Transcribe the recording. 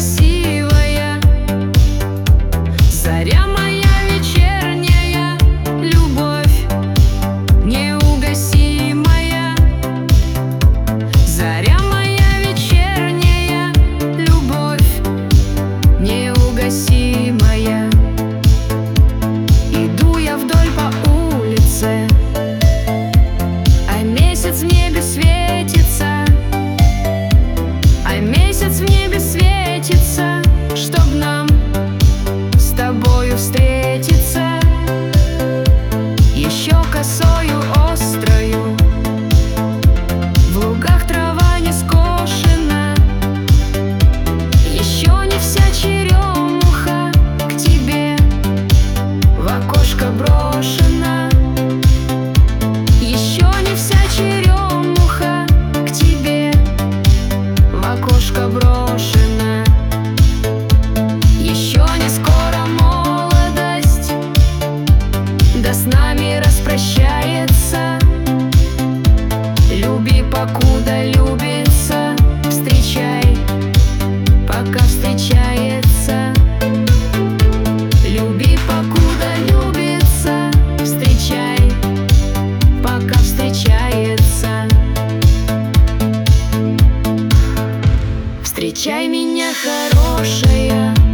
красивая, заря моя вечерняя, любовь неугасимая. Заря моя вечерняя, любовь неугасимая. Иду я вдоль по улице, а месяц в небе светится, а месяц в небе светится, чтоб нам с тобою встретиться. Еще косою острою в лугах трава не скошена, еще не вся черемуха к тебе в окошко брошена. Еще не вся черемуха к тебе в окошко брошена. Еще не скоро молодость да с нами распрощается. Люби, покуда любится, встречай, пока встречается. Люби, покуда любится, встречай, пока встречается. Встречай меня, хорошая,